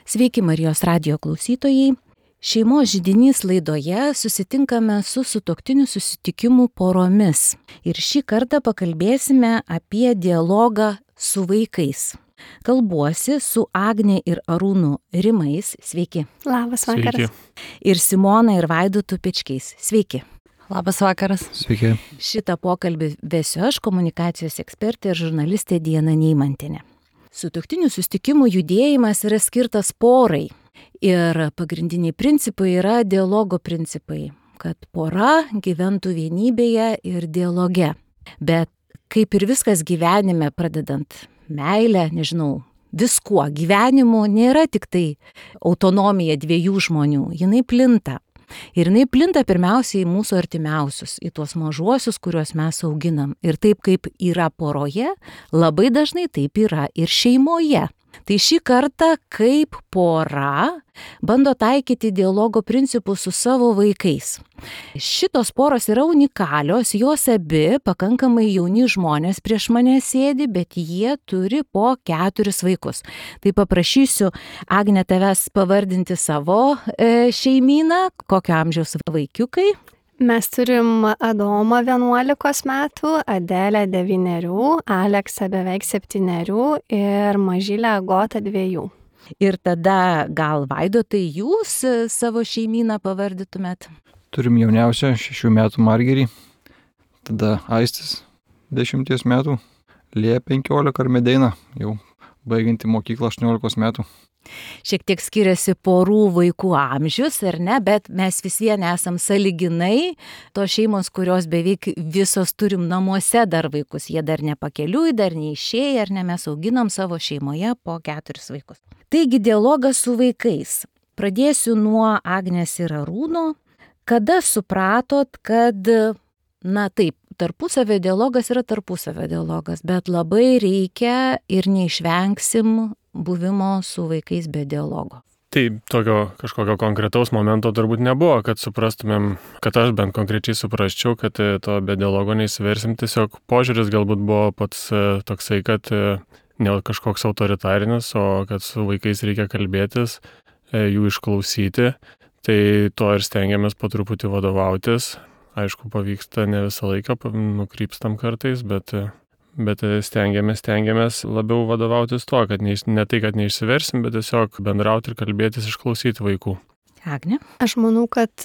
Sveiki Marijos radijo klausytojai. Šeimos židinys laidoje susitinkame su sutuoktinių susitikimų poromis. Ir šį kartą pakalbėsime apie dialogą su vaikais. Kalbuosi su Agne ir Arūnu Rimais. Sveiki. Labas vakaras. Sveiki. Ir Simona ir Vaidotu Pečkiais. Sveiki. Labas vakaras. Sveiki. Šitą pokalbį vesiu aš, komunikacijos ekspertė ir žurnalistė Diana Neimantienė. Sutuoktinių susitikimų judėjimas yra skirtas porai ir pagrindiniai principai yra dialogo principai, kad pora gyventų vienybėje ir dialoge. Bet kaip ir viskas gyvenime, pradedant meilę, viskuo, gyvenimu nėra tik tai autonomija dviejų žmonių, jinai plinta. Ir jinai plinta pirmiausiai į mūsų artimiausius, į tuos mažuosius, kuriuos mes auginam. Ir taip kaip yra poroje, labai dažnai taip yra ir šeimoje. Tai šį kartą kaip pora bando taikyti dialogo principus su savo vaikais. Šitos poros yra unikalios, jos abi pakankamai jauni žmonės prieš mane sėdi, bet jie turi po 4 vaikus. Tai paprašysiu, Agne, tavęs pavardinti savo šeimyną, kokio amžiaus vaikiukai. Mes turim Adomą 11 metų, Adelę 9, Aleksą beveik 7 ir mažylę Agotą 2. Ir tada gal Vaidotai jūs savo šeimyną pavardytumėt? Turim jauniausią 6 metų Margerį, tada Aistis 10 metų, Lėja 15 ar Medeina, jau baigianti mokyklą 18 metų. Šiek tiek skiriasi porų vaikų amžius, ar ne, bet mes vis vien esam sąlyginai tos šeimos, kurios beveik visos turim namuose dar vaikus. Jie dar nepakeliui, dar neišėję, ar ne, mes auginam savo šeimoje po 4 vaikus. Taigi dialogas su vaikais. Pradėsiu nuo Agnės ir Arūno. Kada supratot, kad, taip, tarpusavio dialogas yra tarpusavio dialogas, bet labai reikia ir neišvengsim buvimo su vaikais be dialogo? Tai tokio kažkokio konkretaus momento turbūt nebuvo, kad suprastumėm, kad aš bent konkrečiai suprasčiau, kad to be dialogo neįsiversim. Tiesiog požiūris galbūt buvo pats toksai, kad ne kažkoks autoritarinis, o kad su vaikais reikia kalbėtis, jų išklausyti. Tai to ir stengiamės po truputį vadovautis. Aišku, pavyksta ne visą laiką, nukrypstam kartais, bet stengiamės labiau vadovautis tuo, kad ne tai, kad neišsiversim, bet tiesiog bendrauti ir kalbėtis, išklausyti vaikų. Agne? Aš manau, kad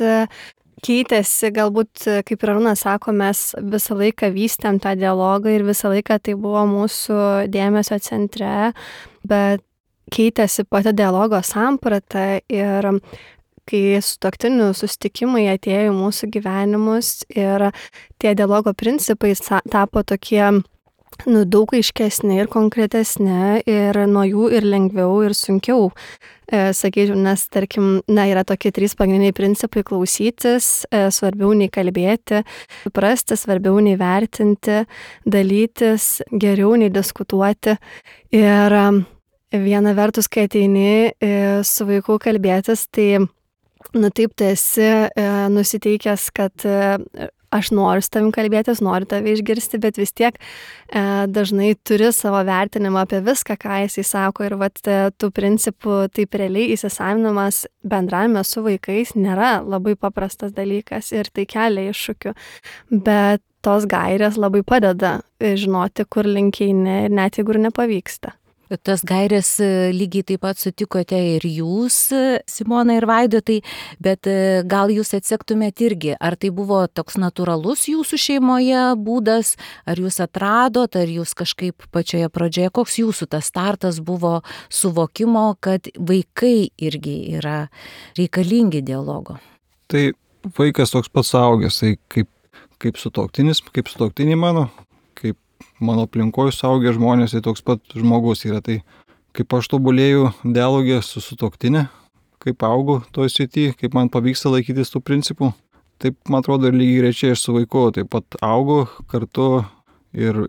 keitėsi, galbūt, kaip ir Arūnas sako, mes visą laiką vystėm tą dialogą ir visą laiką tai buvo mūsų dėmesio centre, bet keitėsi pati dialogo samprata ir kai sutuoktinių susitikimai atėjo į mūsų gyvenimus ir tie dialogo principai tapo tokie daug aiškesni ir konkretesni ir nuo jų ir lengviau ir sunkiau, sakyčiau, nes tarkim, yra tokie 3 pagrindiniai principai: klausytis, svarbiau nei kalbėti, suprasti, svarbiau nei vertinti, dalytis, geriau nei diskutuoti. Ir viena vertus, kai ateini su vaiku kalbėtis, tai taip, tu esi nusiteikęs, kad aš noriu su tavim kalbėtis, noriu tave išgirsti, bet vis tiek dažnai turi savo vertinimą apie viską, ką jisai sako, ir tų principų taip realiai įsisavinimas bendravime su vaikais nėra labai paprastas dalykas ir tai kelia iššūkių, bet tos gairės labai padeda žinoti, kur link eini, ir net jeigu ir nepavyksta. Tas gairės lygiai taip pat sutikote ir jūs, Simona ir Vaidotai, bet gal jūs atsektumėt irgi, ar tai buvo toks natūralus jūsų šeimoje būdas, ar jūs atradot, ar jūs kažkaip pačioje pradžioje, koks jūsų tas startas buvo suvokimo, kad vaikai irgi yra reikalingi dialogo? Tai vaikas toks pats suaugęs, tai kaip sutuoktinė mano, kaip mano aplinkoje suaugę žmonės, tai toks pat žmogus yra. Tai kaip aš tobulėjau dialogė su sutuoktinė, kaip augu toj srity, kaip man pavyksta laikytis tų principų, taip, man atrodo, ir lygiai rečiai aš su vaiku taip pat augu kartu ir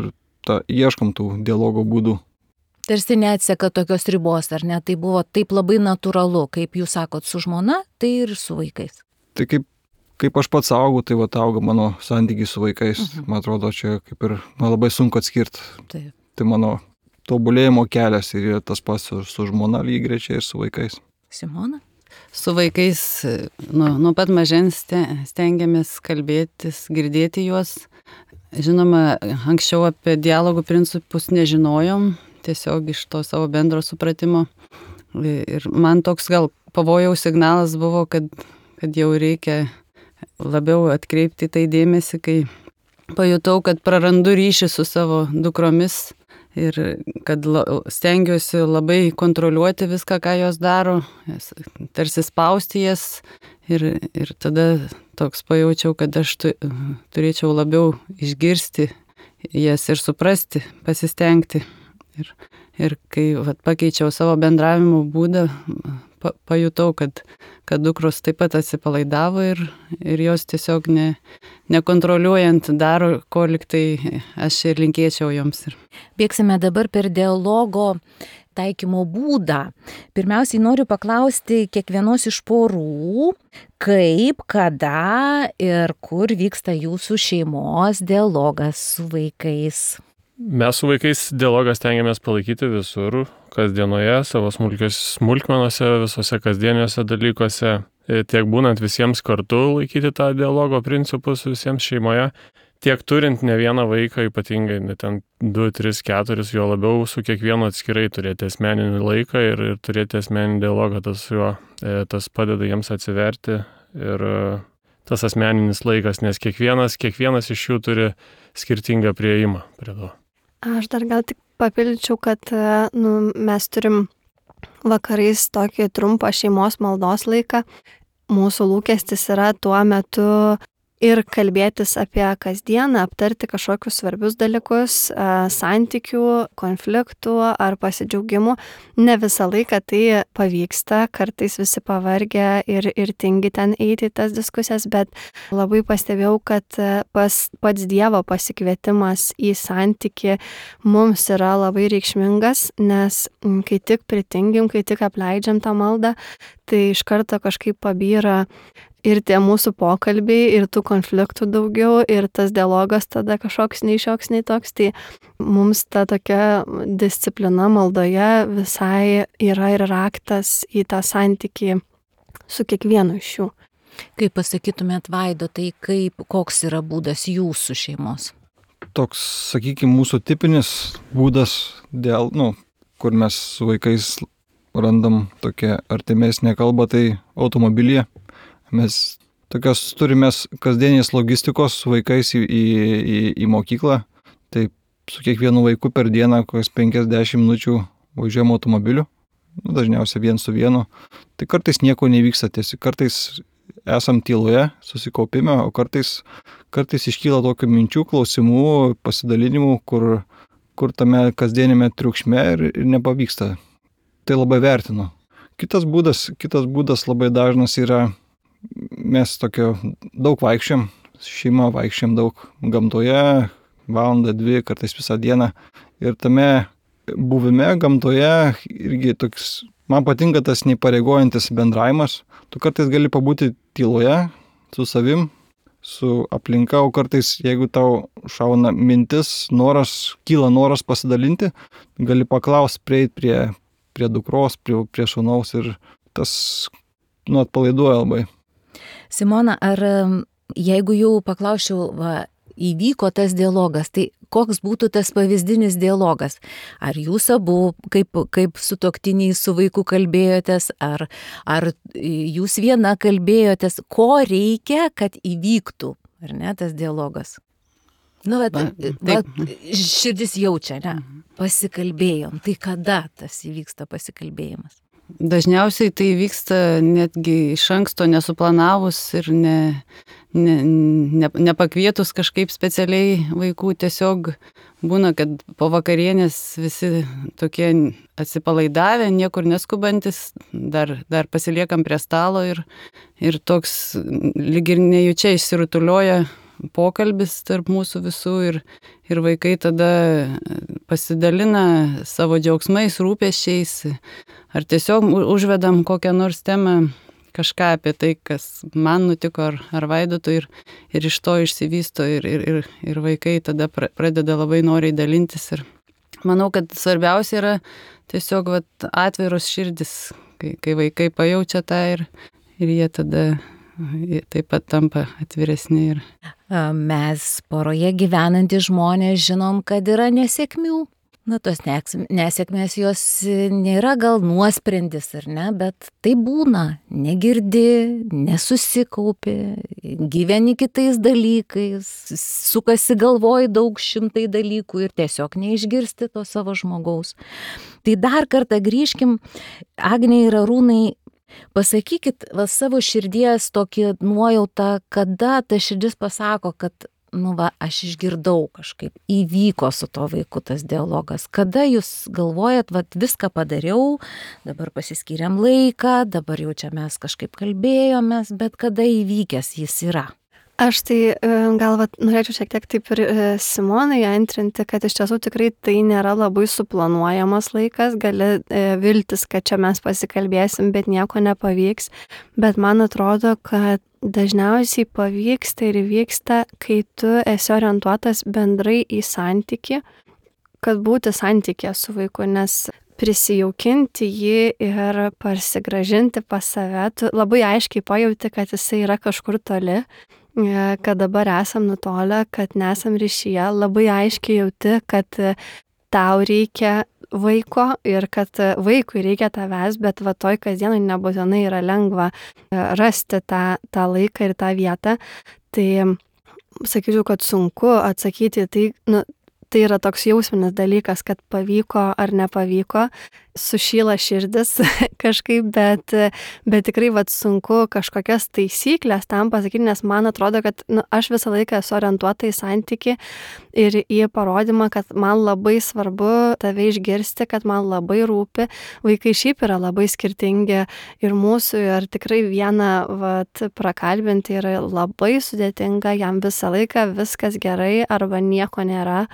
ieškom tų dialogo būdų. Tarsi neatseka tokios ribos, ar ne? Tai buvo taip labai natūralu, kaip jūs sakot, su žmona, tai ir su vaikais. Tai kaip aš pats augu, tai auga mano santykiai su vaikais. Man atrodo, čia kaip ir labai sunku atskirti. Taip. Tai mano tobulėjimo kelias ir yra tas pats su žmona lygiai ir su vaikais. Simona? Su vaikais nuo pat mažens stengiamės kalbėtis, girdėti juos. Žinoma, anksčiau apie dialogų principus nežinojom, tiesiog iš to savo bendro supratimo. Ir man toks gal pavojaus signalas buvo, kad jau reikia labiau atkreipti tai dėmesį, kai pajutau, kad prarandu ryšį su savo dukromis ir kad stengiuosi labai kontroliuoti viską, ką jos daro, tarsi spausti jas ir tada toks pajaučiau, kad aš turėčiau labiau išgirsti jas ir suprasti, pasistengti. Ir kai pakeičiau savo bendravimo būdą, pajutau, kad dukros taip pat atsipalaidavo ir jos tiesiog nekontroliuojant daro, ko liktai aš ir linkėčiau joms. Bėgsime dabar per dialogo taikymo būdą. Pirmiausiai noriu paklausti kiekvienos iš porų, kaip, kada ir kur vyksta jūsų šeimos dialogas su vaikais. Mes su vaikais dialogą stengiamės palaikyti visur, kasdienoje, savo smulkmenose, visose kasdieniuose dalykuose, tiek būnant visiems kartu laikyti tą dialogo principus visiems šeimoje, tiek turint ne vieną vaiką, ypatingai ten 2, 3, 4, jo labiau su kiekvienu atskirai turėti asmeninį laiką ir turėti asmeninį dialogą, tas padeda jiems atsiverti ir tas asmeninis laikas, nes kiekvienas iš jų turi skirtingą priėjimą prie to. Aš dar gal tik papildyčiau, kad mes turim vakarais tokį trumpą šeimos maldos laiką. Mūsų lūkestis yra tuo metu ir kalbėtis apie kasdieną, aptarti kažkokius svarbius dalykus, santykių, konfliktų ar pasidžiaugimų. Ne visą laiką tai pavyksta, kartais visi pavargę ir tingi ten eiti į tas diskusijas, bet labai pastebėjau, kad pats Dievo pasikvietimas į santykį mums yra labai reikšmingas, nes kai tik pritingim, kai tik apleidžiam tą maldą, tai iš karto kažkaip pabyra ir tie mūsų pokalbiai, ir tų konfliktų daugiau, ir tas dialogas tada kažkoks nei šioks, nei toks. Tai mums ta tokia disciplina maldoje visai yra ir raktas į tą santykį su kiekvienu iš jų. Kaip pasakytumėt, Vaido, tai koks yra būdas jūsų šeimos? Toks, sakykime, mūsų tipinis būdas, kur mes su vaikais randam tokią artimesnę kalbą, tai automobilyje. Mes tokios turime kasdienės logistikos su vaikais į mokyklą, tai su kiekvienu vaiku per dieną kokias 50 minučių važiuojam automobiliu, dažniausiai vien su vienu. Tai kartais nieko nevyksta, tiesiog kartais esam tyloje, susikaupime, o kartais iškyla tokių minčių, klausimų, pasidalinimų, kur tame kasdienėme triukšme ir nepavyksta. Tai labai vertinu. Kitas būdas labai dažnas yra, mes tokio daug vaikščiam, šeima vaikščiam daug gamtoje, valandą, 2, kartais visą dieną. Ir tame buvime gamtoje irgi toks, man patinka tas neįpareigojantis bendravimas. Tu kartais gali pabūti tyloje su savim, su aplinka, o kartais, jeigu tau šauna mintis, kyla noras pasidalinti, gali paklausti, prieiti prie dukros, prie šunaus ir tas atpalaiduoja labai. Simona, ar jeigu jau paklausčiau, įvyko tas dialogas, tai koks būtų tas pavyzdinis dialogas? Ar jūs abu kaip sutuoktiniai su vaiku kalbėjotės, ar jūs viena kalbėjotės, ko reikia, kad įvyktų, ar ne, tas dialogas? Širdis jaučia, ne? Pasikalbėjom. Tai kada tas įvyksta pasikalbėjimas? Dažniausiai tai vyksta netgi iš anksto nesuplanavus ir nepakvietus kažkaip specialiai vaikų. Tiesiog būna, kad po vakarienės visi tokie atsipalaidavę, niekur neskubantis, dar pasiliekam prie stalo ir toks lyg ir nejučia išsirutulioja pokalbis tarp mūsų visų ir vaikai tada pasidalina savo džiaugsmais, rūpesčiais, ar tiesiog užvedam kokią nors temą, kažką apie tai, kas man nutiko ar Vaidotui ir iš to išsivysto ir vaikai tada pradeda labai noriai dalintis ir manau, kad svarbiausia yra tiesiog atviros širdis, kai vaikai pajaučia tą ir jie tada taip pat tampa atviresni. Mes poroje gyvenantys žmonės žinom, kad yra nesėkmių. Tos nesėkmės jos nėra gal nuosprendis, ar ne, bet tai būna, negirdi, nesusikaupi, gyveni kitais dalykais, sukasi galvoj daug šimtai dalykų ir tiesiog neišgirsti to savo žmogaus. Tai dar kartą grįžkim, Agnė ir Arūnai, pasakykit savo širdies tokį nuojautą, kada ta širdis pasako, kad aš išgirdau kažkaip, įvyko su to vaiku tas dialogas. Kada jūs galvojat, viską padariau, dabar pasiskyrėm laiką, dabar jau čia mes kažkaip kalbėjomės, bet kada įvykęs jis yra? Aš tai gal norėčiau šiek tiek taip ir Simonai antrinti, kad iš tiesų tikrai tai nėra labai suplanuojamas laikas, gali viltis, kad čia mes pasikalbėsim, bet nieko nepavyks, bet man atrodo, kad dažniausiai pavyksta ir vyksta, kai tu esi orientuotas bendrai į santykį, kad būti santykė su vaiku, nes prisijaukinti jį ir parsigražinti pas save, tu labai aiškiai pajauti, kad jisai yra kažkur toli, kad dabar esam nutolę, kad nesam ryšyje, labai aiškiai jauti, kad tau reikia vaiko ir kad vaikui reikia tavęs, bet toj kasdienai nebūtinai yra lengva rasti tą laiką ir tą vietą. Tai sakyčiau, kad sunku atsakyti, tai yra toks jausminis dalykas, kad pavyko ar nepavyko, sušyla širdis kažkaip, bet tikrai sunku kažkokias taisyklės tam pasakyti, nes man atrodo, kad aš visą laiką esu orientuota į santykį ir į parodymą, kad man labai svarbu tave išgirsti, kad man labai rūpi. Vaikai šiaip yra labai skirtingi ir mūsų, ir tikrai vieną prakalbinti yra labai sudėtinga, jam visą laiką viskas gerai arba nieko nėra.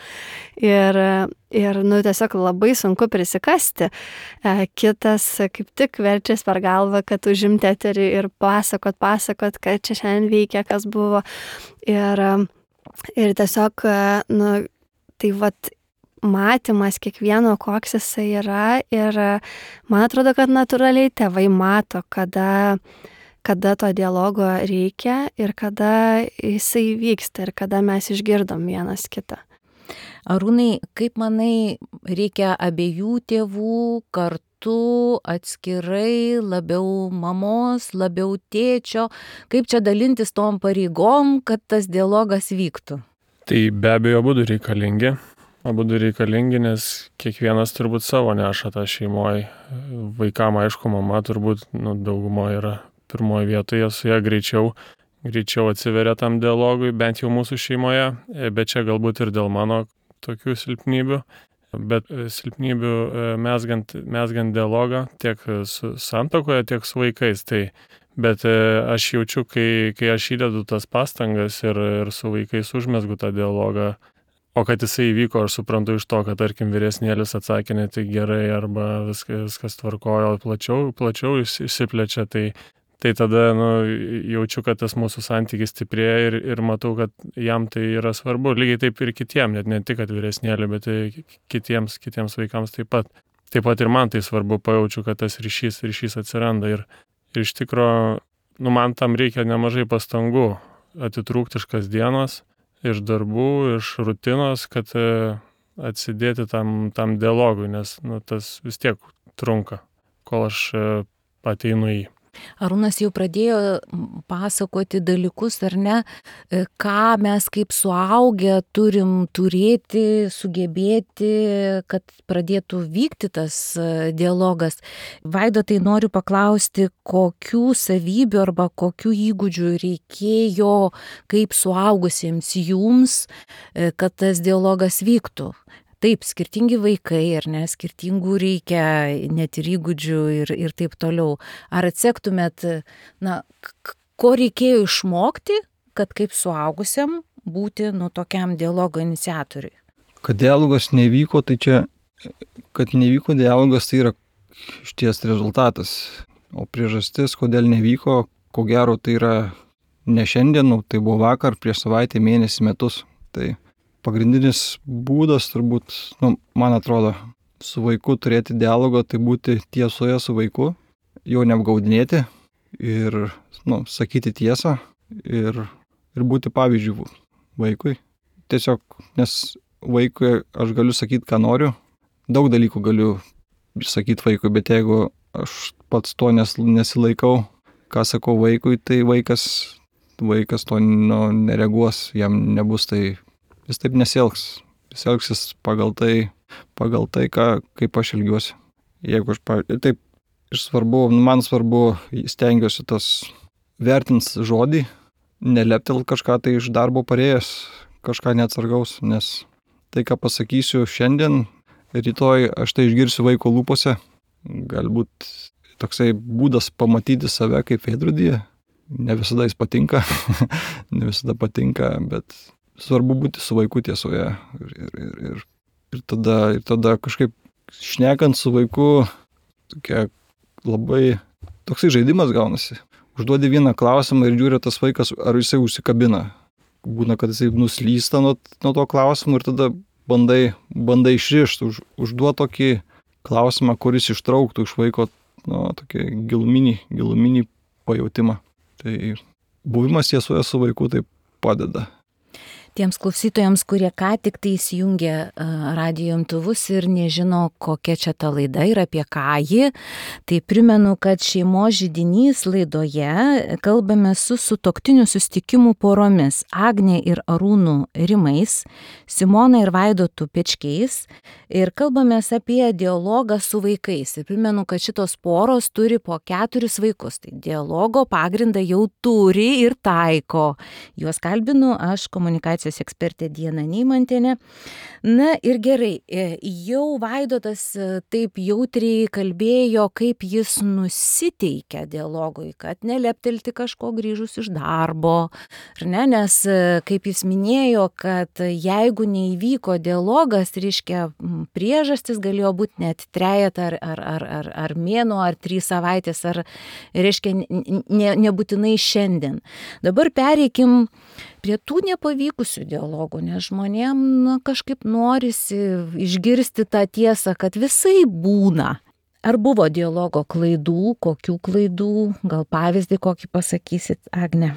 Ir tiesiog labai sunku prisikasti. Kitas kaip tik verčias per galvą, kad užimti eterį ir pasakot, kad čia šiandien veikia, kas buvo. Ir tiesiog, tai matymas kiekvieno, koks jisai yra. Ir man atrodo, kad natūraliai tėvai mato, kada to dialogo reikia ir kada jisai vyksta ir kada mes išgirdom vienas kitą. Arūnai, kaip manai, reikia abiejų tėvų kartu, atskirai, labiau mamos, labiau tėčio, kaip čia dalintis tom pareigom, kad tas dialogas vyktų? Tai be abejo abudu reikalingi, nes kiekvienas turbūt savo neša tą šeimoje. Vaikam, aišku, mama turbūt daugumo yra pirmoje vietoje, su ją greičiau atsiveria tam dialogui, bent jau mūsų šeimoje, bet čia galbūt ir dėl mano tokių silpnybių, bet silpnybių mezgant dialogą tiek su santuokoje, tiek su vaikais. Bet aš jaučiu, kai aš įdedu tas pastangas ir su vaikais užmezgu tą dialogą, o kad jisai įvyko, aš suprantu iš to, kad tarkim vyresnėlis atsakė ne tik gerai arba viskas tvarkojo, plačiau išsiplečia, tai tada jaučiu, kad tas mūsų santykis stiprėja ir matau, kad jam tai yra svarbu. Lygiai taip ir kitiem, net ne tik kad vyresnėlė, bet kitiems vaikams taip pat. Taip pat ir man tai svarbu, pajaučiu, kad tas ryšys atsiranda. Ir iš tikro, man tam reikia nemažai pastangų atitrūkti iš kasdienos, iš darbų, iš rutinos, kad atsidėti tam dialogui, nes tas vis tiek trunka, kol aš ateinu į jį. Arūnas jau pradėjo pasakoti dalykus, ar ne, ką mes kaip suaugę turim turėti, sugebėti, kad pradėtų vykti tas dialogas. Vaidotai, noriu paklausti, kokių savybių arba kokių įgūdžių reikėjo kaip suaugusiems jums, kad tas dialogas vyktų. Taip, skirtingi vaikai, ar ne, skirtingų reikia net ir įgūdžių ir taip toliau. Ar atsektumėt, ko reikėjo išmokti, kad kaip suaugusiam būti tokiam dialogo iniciatoriui? Kad dialogas nevyko, kad nevyko dialogas, tai yra išties rezultatas. O priežastis, kodėl nevyko, ko gero, tai yra ne šiandien, tai buvo vakar, prieš savaitę, mėnesį, metus. Tai pagrindinis būdas turbūt, man atrodo, su vaiku turėti dialogą, tai būti tiesoje su vaiku, jo neapgaudinėti ir sakyti tiesą ir būti pavyzdžių vaikui. Tiesiog, nes vaikui aš galiu sakyti, ką noriu, daug dalykų galiu sakyti vaikui, bet jeigu aš pats to nesilaikau, ką sakau vaikui, tai vaikas to nereaguos, jam nebus tai, jis taip nesielgs. Jis elgsis pagal tai, kaip aš elgiuosi. Jeigu aš, taip, man svarbu, stengiuosi tas vertins žodį, neleptel kažką tai iš darbo parėjęs, kažką neatsargaus, nes tai, ką pasakysiu šiandien, rytoj aš tai išgirsiu vaiko lūpose. Galbūt toksai būdas pamatyti save kaip veidrodyje. Ne visada jis patinka, bet svarbu būti su vaiku tiesoje. Ir tada kažkaip šnekant su vaiku, toksai žaidimas gaunasi. Užduodi vieną klausimą ir žiūri tas vaikas, ar jisai užsikabina. Būna, kad jisai nuslysta nuo to klausimų ir tada bandai išrišti, užduoti tokį klausimą, kuris ištrauktų iš vaiko tokį giluminį pajautimą. Tai buvimas tiesoje su vaiku tai padeda. Tiems klausytojams, kurie ką tik tai įsijungė radijo imtuvus ir nežino, kokia čia ta laida ir apie ką ji, tai primenu, kad Šeimos židinys laidoje kalbame su sutuoktinių susitikimų poromis Agne ir Arūnu Rimais, Simona ir Vaidotu Pečkiais ir kalbamės apie dialogą su vaikais. Ir primenu, kad šitos poros turi po 4 vaikus, tai dialogo pagrindą jau turi ir taiko. Juos kalbinu aš, komunikacijos ekspertė Diana Neimantienė. Na ir gerai, jau Vaidotas taip jautriai kalbėjo, kaip jis nusiteikia dialogui, kad neleptelti kažko grįžus iš darbo. Nes kaip jis minėjo, kad jeigu neįvyko dialogas, reiškia priežastis galėjo būti net 3 ar mėnuo, ar 3 savaitės, ar reiškia nebūtinai šiandien. Dabar pereikim prie tų nepavykusių dialogų, nes žmonėm kažkaip norisi išgirsti tą tiesą, kad visai būna. Ar buvo dialogo klaidų, kokių klaidų, gal pavyzdį kokį pasakysit, Agne?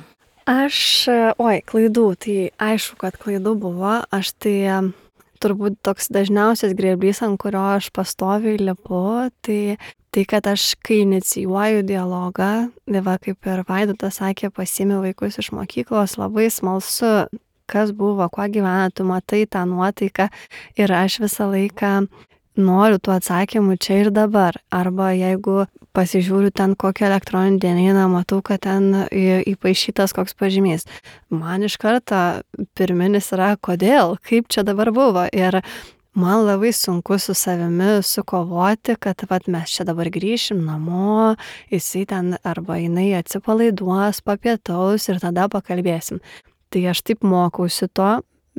Klaidų, tai aišku, kad klaidų buvo, aš tai turbūt toks dažniausias grėblys, ant kurio aš pastoviai lipu, tai kad aš, kai inicijuoju dialogą, kaip ir Vaidotas sakė, pasiimi vaikus iš mokyklos, labai smalsu, kas buvo, kuo gyvena, tu matai tą nuotaiką ir aš visą laiką noriu tų atsakymų čia ir dabar. Arba jeigu pasižiūriu ten kokią elektroninį dienyną, matau, kad ten įpaišytas koks pažymys. Man iš karto pirminis yra, kodėl, kaip čia dabar buvo. Ir man labai sunku su savimi sukovoti, kad mes čia dabar grįšim namo, jisai ten arba jinai atsipalaiduos, papietaus ir tada pakalbėsim. Tai aš taip mokausi to,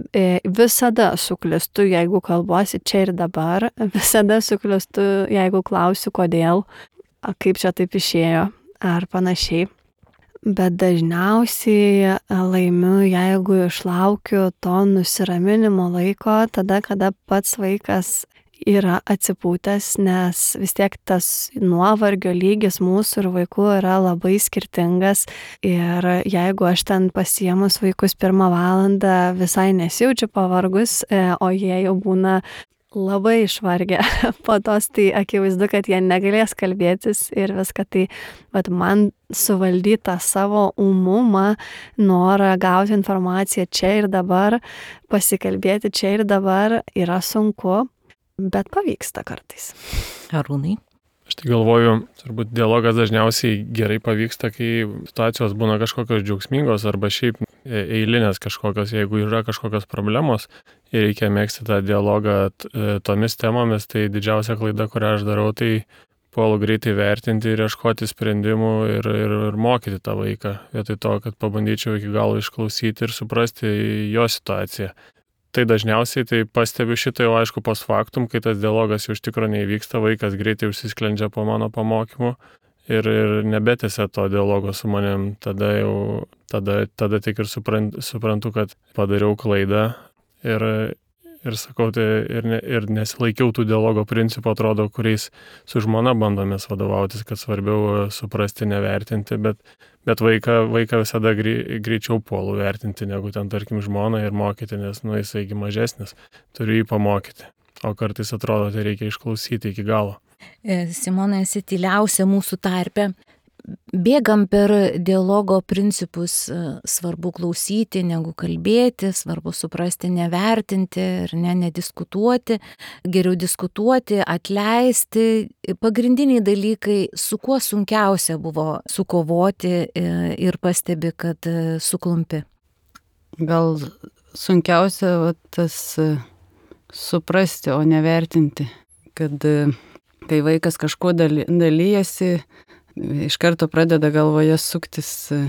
visada suklistu, jeigu kalbuosi čia ir dabar, visada suklistu, jeigu klausiu kodėl, kaip čia taip išėjo ar panašiai. Bet dažniausiai laimiu, jeigu išlaukiu to nusiraminimo laiko, tada, kada pats vaikas yra atsipūtęs, nes vis tiek tas nuovargio lygis mūsų ir vaikų yra labai skirtingas. Ir jeigu aš ten pasiemus vaikus 1 valandą visai nesijaučiu pavargus, o jie jau būna labai išvargę po tos, tai akivaizdu, kad jie negalės kalbėtis ir viską. Tai man suvaldyti savo ūmumą, norą gauti informaciją čia ir dabar, pasikalbėti čia ir dabar yra sunku, bet pavyksta kartais. Arūnai? Aš tai galvoju, turbūt dialogas dažniausiai gerai pavyksta, kai situacijos būna kažkokios džiaugsmingos arba šiaip eilinės kažkokios, jeigu yra kažkokios problemos ir reikia mėgsti tą dialogą tomis temomis, tai didžiausia klaida, kurią aš darau, tai puolu greitai vertinti ir ieškoti sprendimų ir mokyti tą vaiką, vietoj to, kad pabandyčiau iki galo išklausyti ir suprasti jo situaciją. Tai dažniausiai tai pastebiu šitą jau aišku post factum, kai tas dialogas jau iš tikro neįvyksta, vaikas greitai užsisklendžia po mano pamokymų ir nebetęsia to dialogo su manim. Tada tik ir suprantu, kad padariau klaidą Ir sakau, tai ir nesilaikiau tų dialogo principų, atrodo, kuriais su žmona bandomės vadovautis, kad svarbiau suprasti, nevertinti, bet vaiką visada greičiau puolu vertinti, negu ten, tarkim, žmoną ir mokyti, nes, jisai mažesnis, turiu jį pamokyti. O kartais atrodo, tai reikia išklausyti iki galo. Simona, esi tyliausia mūsų tarpe. Bėgam per dialogo principus, svarbu klausyti, negu kalbėti, svarbu suprasti, nevertinti ir nediskutuoti, geriau diskutuoti, atleisti. Pagrindiniai dalykai, su kuo sunkiausia buvo sukovoti ir pastebi, kad suklumpi. Gal sunkiausia tas suprasti, o nevertinti, kad kai vaikas kažko dalyjasi, iš karto pradeda galvoje suktis,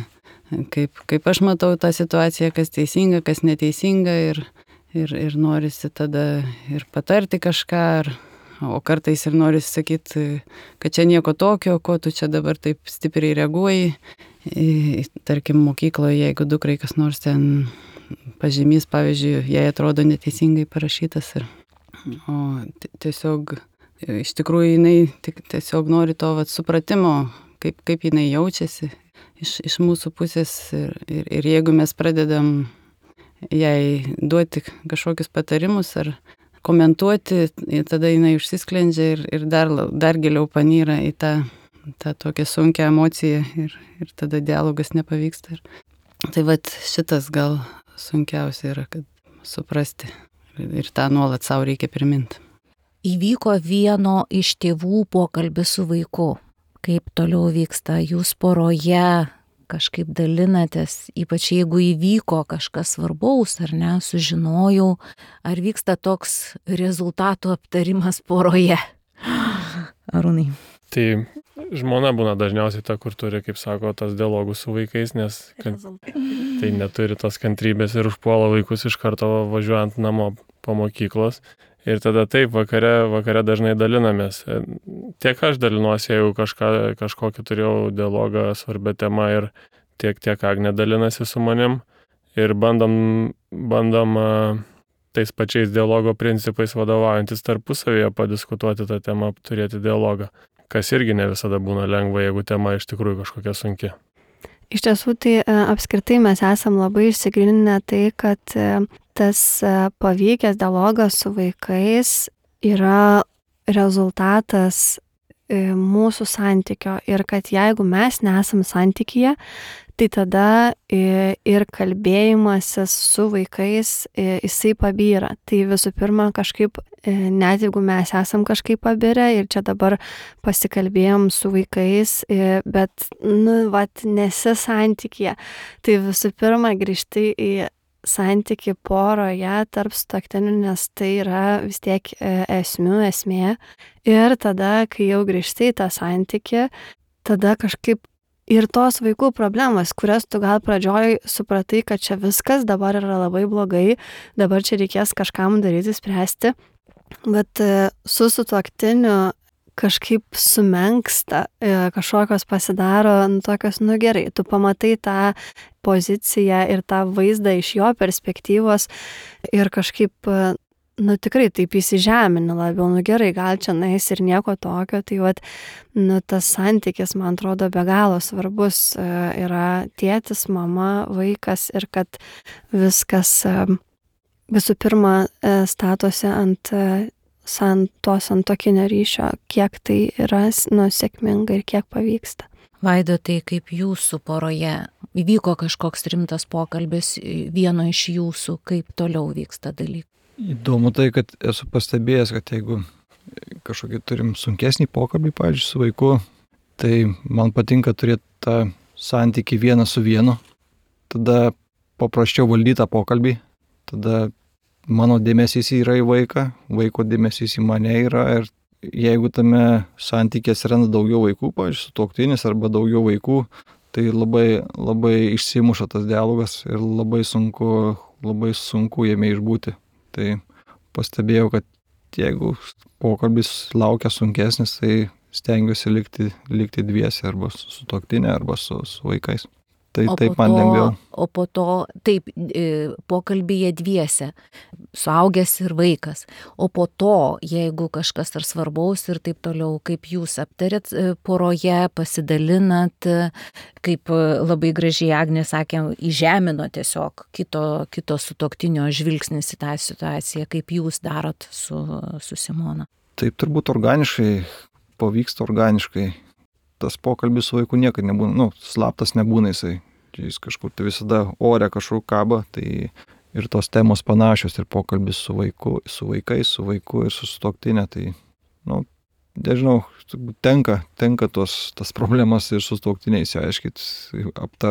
kaip aš matau tą situaciją, kas teisinga, kas neteisinga ir norisi tada ir patarti kažką, o kartais ir norisi sakyti, kad čia nieko tokio, ko tu čia dabar taip stipriai reaguoji. Tarkim, mokykloje, jeigu dukrai kas nors ten pažymys, pavyzdžiui, jai atrodo neteisingai parašytas. O tiesiog iš tikrųjų jinai tiesiog nori to supratimo, kaip jinai jaučiasi iš mūsų pusės ir jeigu mes pradedam jai duoti kažkokius patarimus ar komentuoti, tada jinai užsisklendžia ir dar giliau panyra į tą tokią sunkią emociją ir tada dialogas nepavyksta. Tai šitas gal sunkiausia yra, kad suprasti ir tą nuolat savo reikia priminti. Įvyko vieno iš tėvų pokalbis su vaiku. Kaip toliau vyksta jūs poroje, kažkaip dalinatės, ypač jeigu įvyko kažkas svarbaus ar ne, sužinojau, ar vyksta toks rezultatų aptarimas poroje. Arūnai. Tai žmona būna dažniausiai ta, kur turi, kaip sako, tas dialogus su vaikais, nes tai neturi tos kantrybės ir užpuola vaikus iš karto važiuojant namo po mokyklos. Ir tada taip, vakare dažnai dalinamės. Tiek aš dalinuosi, jeigu kažkokį turėjau dialogą svarbia tema ir tiek Agnė dalinasi su manim. Ir bandom tais pačiais dialogo principais vadovaujantis tarpusavyje padiskutuoti tą temą, turėti dialogą. Kas irgi ne visada būna lengva, jeigu tema iš tikrųjų kažkokia sunki. Iš tiesų, tai apskritai mes esam labai išsigryninę tai, kad tas pavykęs dialogas su vaikais yra rezultatas mūsų santykio ir kad jeigu mes nesam santykyje, tai tada ir kalbėjimasis su vaikais jisai pabyra. Tai visų pirma kažkaip, net jeigu mes esam kažkaip pabirę ir čia dabar pasikalbėjom su vaikais, bet, nesi santykyje, tai visų pirma grįžti į santyki poroje tarp sutuoktinių, nes tai yra vis tiek esmė. Ir tada, kai jau grįžti į tą santykį, tada kažkaip ir tos vaikų problemos, kurias tu gal pradžioj supratai, kad čia viskas dabar yra labai blogai, dabar čia reikės kažkam daryti, spręsti, bet su sutuoktiniu kažkaip sumenksta, kažkokios pasidaro, tokios, gerai, tu pamatai tą poziciją ir tą vaizdą iš jo perspektyvos ir kažkaip, tikrai taip įsižemini labiau, gerai, gal čia nais ir nieko tokio, tai tas santykis, man atrodo, be galo svarbus yra tėtis, mama, vaikas ir kad viskas visų pirma statosi ant to santuokinio ryšio, kiek tai yra sėkminga ir kiek pavyksta. Vaidotai, kaip jūsų poroje įvyko kažkoks rimtas pokalbis vieno iš jūsų, kaip toliau vyksta dalykai? Įdomu tai, kad esu pastebėjęs, kad jeigu kažkokį turim sunkesnį pokalbį, pavyzdžiui, su vaiku, tai man patinka turėti tą santykį vieną su vienu, tada paprasčiau valdyti tą pokalbį, tada mano dėmesys yra į vaiką, vaiko dėmesys į mane yra ir jeigu tame santykė atsiranda daugiau vaikų, pavyzdžiui, sutuoktinis arba daugiau vaikų, tai labai išsimuša tas dialogas ir labai sunku jame išbūti. Tai pastebėjau, kad jeigu pokalbis laukia sunkesnis, tai stengiuosi likti dviese arba su sutuoktinė arba su vaikais. Tai taip man lengviau. O po to, taip, pokalbyje dviese, suaugęs ir vaikas. O po to, jeigu kažkas ar svarbaus ir taip toliau, kaip jūs aptarėt poroje, pasidalinat, kaip labai gražiai Agnė sakė, įžemino tiesiog kito sutuoktinio žvilgsnis į tą situaciją, kaip jūs darot su Simona. Taip turbūt organiškai, pavyksta organiškai. Tas pokalbis su vaiku niekada nebūna, slaptas nebūna jis kažkur tai visada ore kažkur kaba, tai ir tos temos panašios, ir pokalbis su vaiku, su vaikais, su vaiku ir su sutuoktinė, tai, nežinau, tenka tas problemas ir su sutuoktiniais aiškiai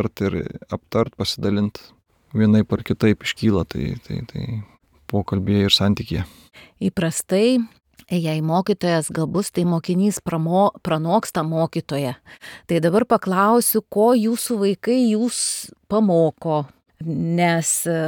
aptart, pasidalint, vienaip ar kitaip iškyla, tai pokalbėje ir santykyje. Įprastai, jei mokytojas gabus, tai mokinys pranoksta mokytoją. Tai dabar paklausiu, ko jūsų vaikai jūs pamoko, nes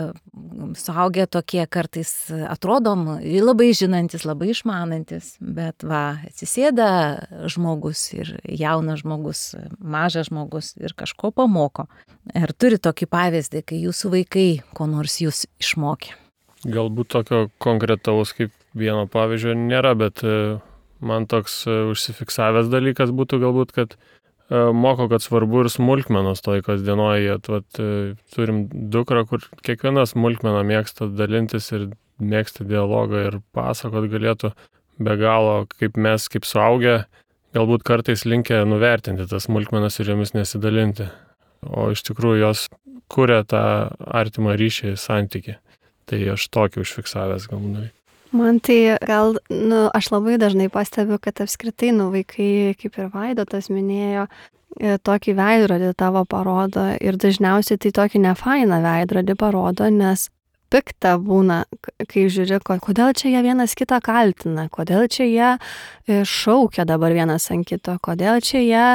suaugę tokie kartais atrodom labai žinantis, labai išmanantis, bet atsisėda žmogus ir jaunas žmogus, mažas žmogus ir kažko pamoko. Ar turi tokį pavyzdį, kai jūsų vaikai ko nors jūs išmokė? Galbūt tokio konkretaus kaip vieno pavyzdžio nėra, bet man toks užsifiksavęs dalykas būtų galbūt, kad moko, kad svarbu ir smulkmenos toj kasdienoje. Turim dukrą, kur kiekviena smulkmena mėgsta dalintis ir mėgsta dialogą ir pasakot galėtų be galo, kaip mes, kaip suaugę, galbūt kartais linkę nuvertinti tas smulkmenas ir jomis nesidalinti. O iš tikrųjų jos kuria tą artimą ryšį, santykį. Tai aš tokį užfiksavęs galbūt. Man tai gal, aš labai dažnai pastebiu, kad apskritai, vaikai, kaip ir Vaidotas minėjo, tokį veidrodį tavo parodo ir dažniausiai tai tokį nefainą veidrodį parodo, nes pikta būna, kai žiūri, kodėl čia jie vienas kitą kaltina, kodėl čia jie šaukia dabar vienas ant kito, kodėl čia jie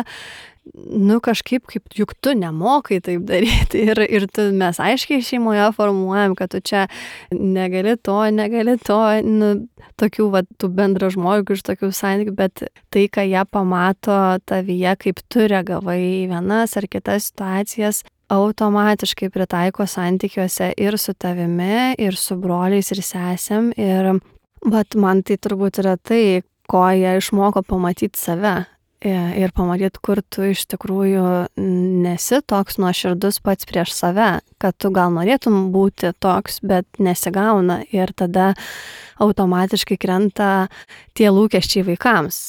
kažkaip, juk tu nemokai taip daryti ir mes aiškiai šeimoje formuojam, kad tu čia negali to, tokių tų bendražmogių iš tokių santykių, bet tai, ką jie pamato tavyje, kaip tu reagavai į vienas ar kitas situacijas, automatiškai pritaiko santykiuose ir su tavimi, ir su broliais ir sesėm. Ir man tai turbūt yra tai, ko jie išmoko pamatyti save. Ir pamatyti, kur tu iš tikrųjų nesi toks nuoširdus pats prieš save, kad tu gal norėtum būti toks, bet nesigauna ir tada automatiškai krenta tie lūkesčiai vaikams,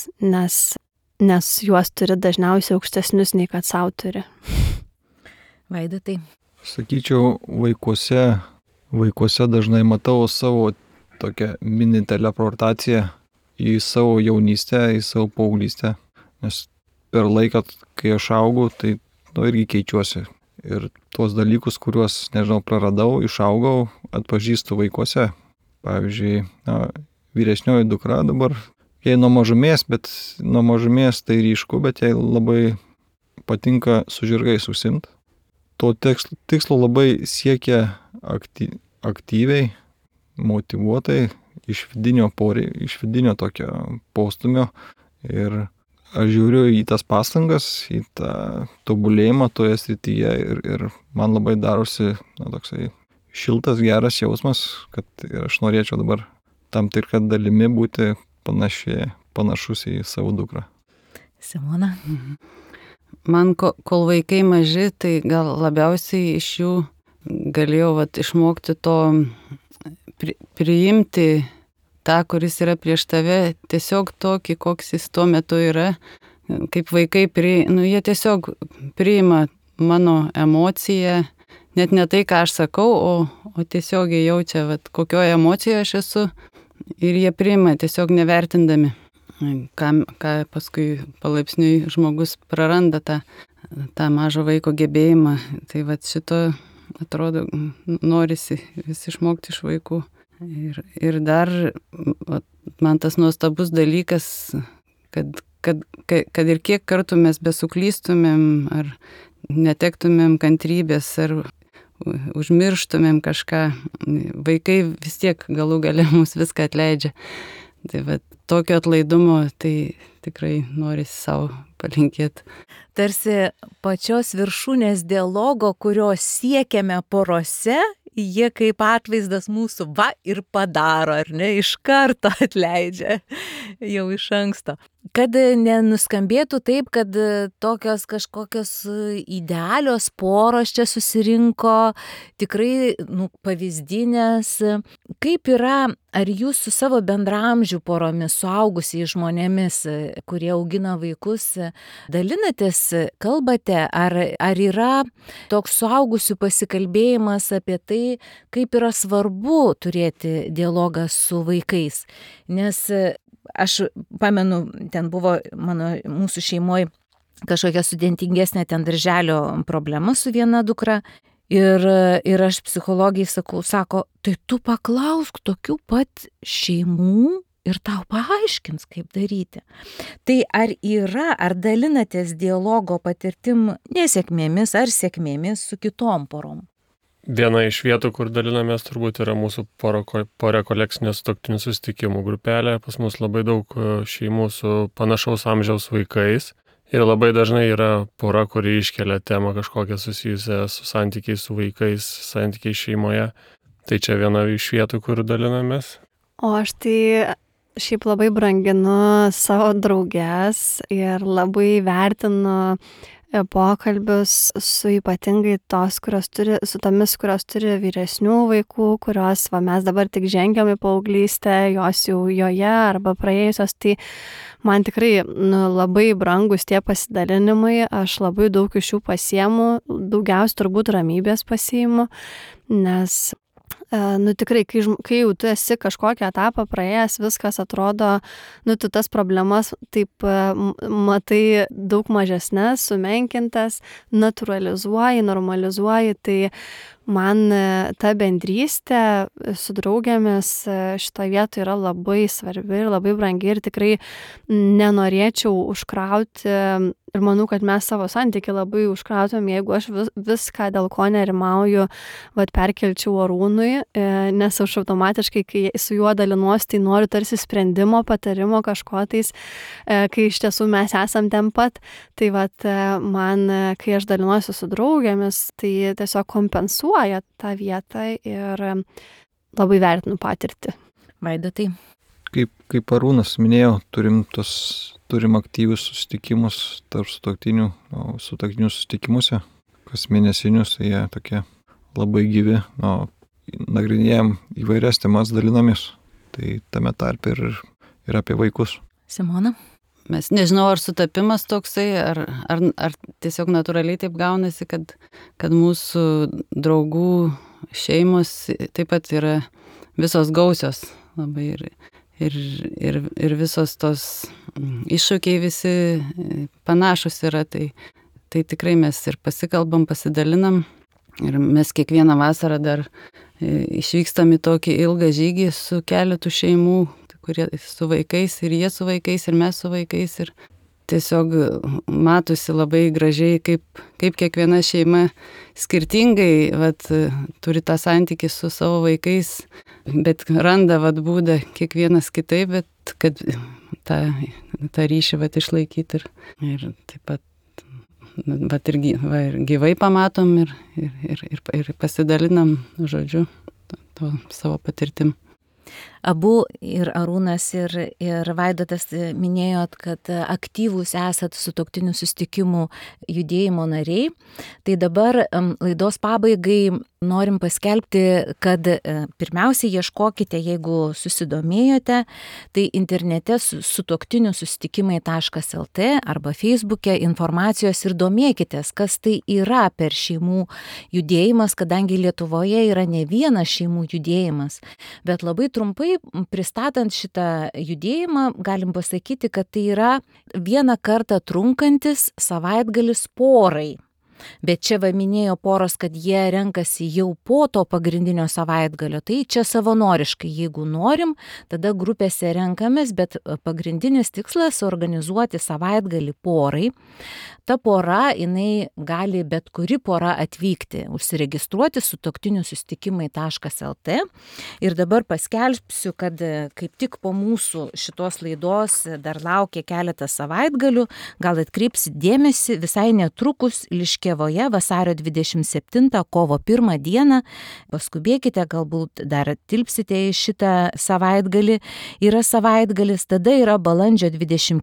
nes juos turi dažniausiai aukštesnius nei kad savo turi. Vaidotai. Sakyčiau, vaikuose dažnai matau savo tokią mini teleportaciją į savo jaunystę, į savo paauglystę. Nes per laiką, kai aš augau, tai irgi keičiuosi. Ir tuos dalykus, kuriuos, praradau, išaugau, atpažįstu vaikuose. Pavyzdžiui, vyresnioji dukra dabar, jai nuo mažumės tai ryšku, bet jai labai patinka su žirgais užsiimti. To tikslo labai siekia aktyviai, motyvuotai, iš vidinio tokio postumio. Ir aš žiūriu į tas pastangas, į tą tobulėjimą toje srityje ir man labai darosi toksai šiltas, geras jausmas, kad aš norėčiau dabar tam tikrą dalimi būti panašus į savo dukrą. Simona? Man, kol vaikai maži, tai gal labiausiai iš jų galėjau išmokti to priimti tą, kuris yra prieš tave, tiesiog tokį, koks jis tuo metu yra, kaip vaikai, jie tiesiog priima mano emociją, net ne tai, ką aš sakau, o tiesiog jie jaučia, kokioje emocijoje aš esu ir jie priima tiesiog nevertindami, ką paskui palaipsniui žmogus praranda tą mažo vaiko gebėjimą. Tai šito, atrodo, norisi vis išmokti iš vaikų. Ir dar man tas nuostabus dalykas, kad ir kiek kartų mes besuklystumėm, ar netektumėm kantrybės, ar užmirštumėm kažką, vaikai vis tiek galų gale mums viską atleidžia. Tai tokio atlaidumo, tai tikrai norisi savo palinkėti. Tarsi pačios viršūnės dialogo, kurio siekiame porose, jie kaip atvaizdas mūsų va ir padaro, ar ne, iš karto atleidžia jau iš anksto. Kad nenuskambėtų taip, kad tokios kažkokios idealios poros čia susirinko, tikrai pavyzdinės. Kaip yra, ar jūs su savo bendramžių poromis, suaugusiais žmonėmis, kurie augina vaikus, dalinatės, kalbate, ar yra toks suaugusių pasikalbėjimas apie tai, kaip yra svarbu turėti dialogą su vaikais? Nes aš pamenu, ten buvo mūsų šeimoje kažkokia sudėtingesnė ten darželio problema su viena dukra. Ir aš psichologijai sako, tai tu paklausk tokių pat šeimų ir tau paaiškins, kaip daryti. Tai ar dalinatės dialogo patirtim nesėkmėmis ar sėkmėmis su kitom porom? Viena iš vietų, kur dalinamės, turbūt yra mūsų porekolekcinės sutuoktinių susitikimų grupelė. Pas mus labai daug šeimų su panašaus amžiaus vaikais. Ir labai dažnai yra pora, kuri iškelia temą kažkokią susijusią su santykiais su vaikais, santykiais šeimoje. Tai čia viena iš vietų, kur dalinamės. O aš tai šiaip labai branginu savo drauges ir labai vertinu pokalbius su ypatingai su tomis, kurios turi vyresnių vaikų, kurios mes dabar tik žengiam į paauglystę, jos jau joje arba praėjusios, tai man tikrai labai brangus tie pasidalinimai, aš labai daug iš jų pasiimu, daugiausiai turbūt ramybės pasiimu, nes tikrai, kai jau tu esi kažkokią etapą praėjęs, viskas atrodo, tu tas problemas taip matai daug mažesnes, sumenkintas, naturalizuoji, normalizuoji, tai man ta bendrystė su draugėmis šitoje vietoje yra labai svarbi ir labai brangi ir tikrai nenorėčiau užkrauti. Ir manau, kad mes savo santykį labai užkrautumėm, jeigu aš viską, dėl ko nerimauju, perkelčiau Arūnui, nes aš automatiškai, kai su juo dalinuosi, tai noriu tarsi sprendimo, patarimo kažko tais, kai iš tiesų mes esam ten pat. Tai man, kai aš dalinuosi su draugėmis, tai tiesiog kompensuoja tą vietą ir labai vertinu patirtį. Vaidotai. Kaip Arūnas minėjo, turim aktyvius susitikimus tarp sutuoktinių susitikimuose, kas mėnesinius, tai jie tokie labai gyvi, nagrinėjam įvairias temas, dalinamės, tai tame tarpe ir apie vaikus. Simona? Mes nežinau, ar sutapimas toksai, ar tiesiog natūraliai taip gaunasi, kad mūsų draugų šeimos taip pat yra visos gausios labai ir visos tos iššūkiai visi panašus yra, tai tikrai mes ir pasikalbam, pasidalinam ir mes kiekvieną vasarą dar išvykstam į tokį ilgą žygį su keletu šeimų, kurie su vaikais ir jie su vaikais ir mes su vaikais ir tiesiog matosi labai gražiai, kaip kiekviena šeima skirtingai turi tą santykį su savo vaikais, bet randa būdą kiekvienas kitaip, bet kad tą ryšį išlaikyti ir taip pat ir gyvai pamatom ir pasidalinam, žodžiu, to savo patirtim. Abu ir Arūnas ir Vaidotas minėjot, kad aktyvūs esat sutuoktinių susitikimų judėjimo nariai. Tai dabar laidos pabaigai norim paskelbti, kad pirmiausiai ieškokite, jeigu susidomėjote, tai internete sutuoktinių susitikimai.lt arba Facebook'e informacijos ir domėkitės, kas tai yra per šeimų judėjimas, kadangi Lietuvoje yra ne vienas šeimų judėjimas, bet labai trumpai pristatant šitą judėjimą, galim pasakyti, kad tai yra vieną kartą trunkantis savaitgalis porai. Bet čia va minėjo poros, kad jie renkasi jau po to pagrindinio savaitgalio. Tai čia savanoriškai, jeigu norim, tada grupėse renkamės, bet pagrindinis tikslas organizuoti savaitgalį porai. Ta pora, jinai gali bet kuri pora atvykti, užsiregistruoti sutuoktinių susitikimai.lt. Ir dabar paskelbsiu, kad kaip tik po mūsų šitos laidos dar laukia keletas savaitgalių. Gal atkreipsit dėmesį, visai netrukus Liškevoje vasario 27, kovo 1 dieną. Paskubėkite, galbūt dar tilpsite į šitą savaitgalį. Yra savaitgalis, tada yra balandžio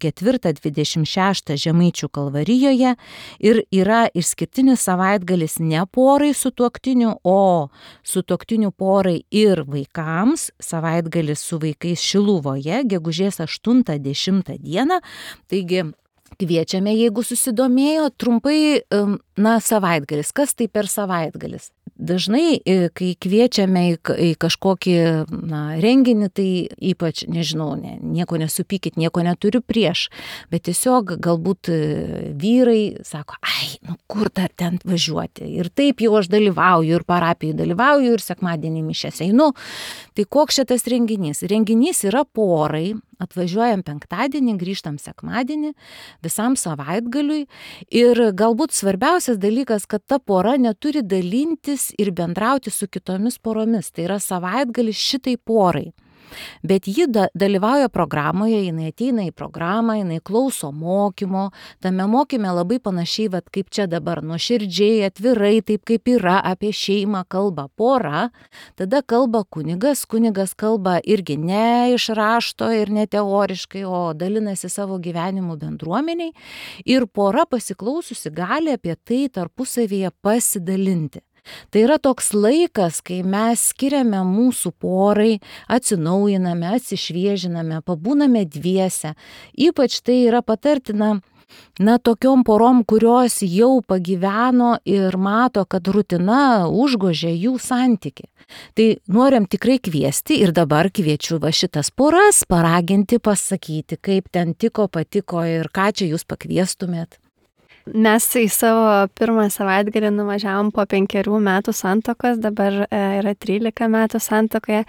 24-26 Žemaičių Kalvarijoje. Ir yra išskirtinis savaitgalis ne porai sutuoktinių, o sutuoktinių porai ir vaikams. Savaitgalis su vaikais Šiluvoje, gegužės 8-10 dieną. Taigi kviečiame, jeigu susidomėjo, trumpai, savaitgalis. Kas tai per savaitgalis? Dažnai, kai kviečiame į kažkokį renginį, tai ypač, nežinau, nieko nesupykit, nieko neturiu prieš, bet tiesiog galbūt vyrai sako, kur dar ten važiuoti. Ir taip jau aš dalyvauju, ir parapijai dalyvauju, ir sekmadienį mišias einu. Tai koks šitas renginys? Renginys yra porai, atvažiuojam penktadienį, grįžtam sekmadienį, visam savaitgaliui. Ir galbūt svarbiausias dalykas, kad ta pora neturi dalintis ir bendrauti su kitomis poromis. Tai yra savaitgalis šitai porai. Bet ji dalyvauja programoje, jinai ateina į programą, jinai klauso mokymo. Tame mokyme labai panašiai, kaip čia dabar, nuoširdžiai, atvirai, taip kaip yra, apie šeimą kalba pora. Tada kalba kunigas kalba irgi ne iš rašto ir ne teoriškai, o dalinasi savo gyvenimu bendruomeniai. Ir pora pasiklaususi gali apie tai tarpusavyje pasidalinti. Tai yra toks laikas, kai mes skiriame mūsų porai, atsinaujiname, atsišviežiname, pabūname dviese. Ypač tai yra patartina tokiom porom, kurios jau pagyveno ir mato, kad rutina užgožia jų santyki. Tai norim tikrai kviesti ir dabar kviečiu šitas poras paraginti, pasakyti, kaip ten patiko ir ką čia jūs pakviestumėt. Mes į savo pirmą savaitgalį nuvažiavom po 5 metų santuokos, dabar yra 13 metų santuokoje.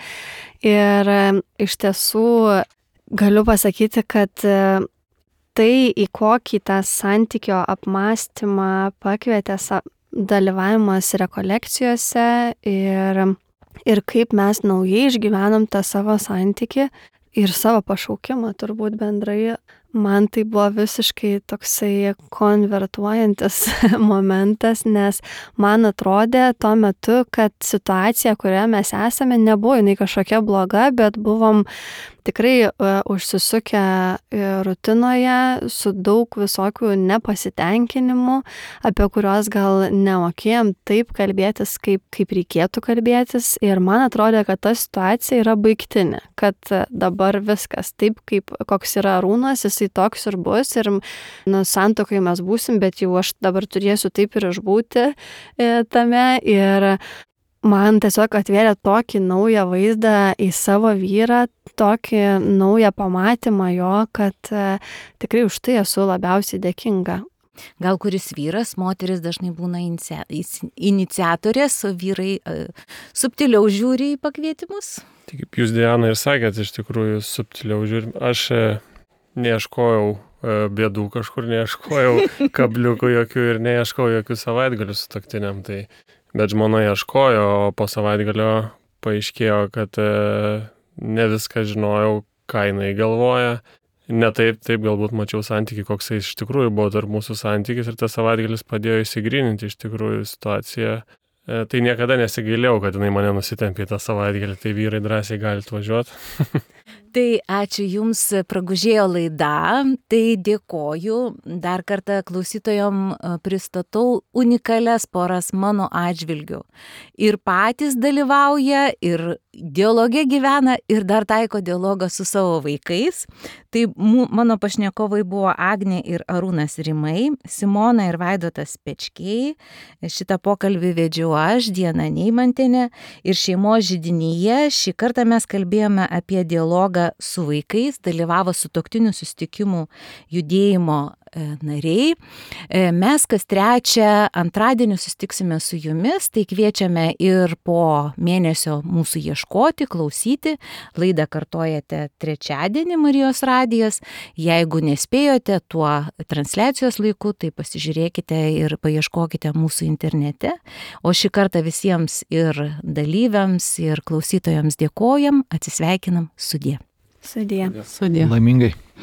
Ir iš tiesų galiu pasakyti, kad tai, į kokį tą santykio apmąstymą pakvietė dalyvavimas rekolekcijose ir kaip mes naujai išgyvenom tą savo santykį ir savo pašaukimą turbūt bendrai. Man tai buvo visiškai toksai konvertuojantis momentas, nes man atrodė tuo metu, kad situacija, kurioje mes esame, nebuvo jinai kažkokia bloga, bet buvom tikrai užsisukę rutinoje su daug visokių nepasitenkinimų, apie kuriuos gal nemokėjom taip kalbėtis, kaip reikėtų kalbėtis. Ir man atrodė, kad ta situacija yra baigtinė, kad dabar viskas taip, koks yra Arūnas, jisai toks ir bus, ir santuokai mes būsim, bet jau aš dabar turėsiu taip ir išbūti tame. Ir man tiesiog atvėrė tokį naują vaizdą į savo vyrą, tokį naują pamatymą jo, kad tikrai už tai esu labiausiai dėkinga. Gal kuris vyras, moteris dažnai būna iniciatorės, o vyrai subtiliau žiūri į pakvietimus? Tai kaip jūs, Diana, ir sakėt, iš tikrųjų subtiliau žiūri. Aš neieškojau bėdų kažkur, neieškojau kabliukų jokių ir neieškojau jokių savaitgalių sutuoktiniam. Bet žmona ieškojo, o po savaitgalio paaiškėjo, kad ne viską žinojau, ką jinai galvoja. Ne taip galbūt mačiau santykį, koks iš tikrųjų buvo tarp mūsų santykis, ir tas savaitgalis padėjo įsigryninti iš tikrųjų situaciją. Tai niekada nesigailėjau, kad jinai mane nusitempė tą savaitgalį, tai vyrai drąsiai galite važiuoti. Tai ačiū Jums, pragužėjo laida, tai dėkoju. Dar kartą klausytojom pristatau unikalias poras mano atžvilgiu. Ir patys dalyvauja, ir dialoge gyvena, ir dar taiko dialogą su savo vaikais. Tai mano pašnekovai buvo Agnė ir Arūnas Rimai, Simona ir Vaidotas Pečkiai. Šitą pokalbį vedžiau aš, Diana Neimantienė, ir šeimos židinyje. Šį kartą mes kalbėjome apie dialogą su vaikais, dalyvavo sutuoktinių susitikimų judėjimo nariai. Mes kas trečią antradienį susitiksime su jumis, tai kviečiame ir po mėnesio mūsų ieškoti, klausyti. Laidą kartojate trečiadienį Marijos radijas. Jeigu nespėjote tuo transliacijos laiku, tai pasižiūrėkite ir paieškokite mūsų internete. O šį kartą visiems ir dalyviams, ir klausytojams dėkojam, atsisveikinam, sudie. Sudie. Sudie. Laimingai.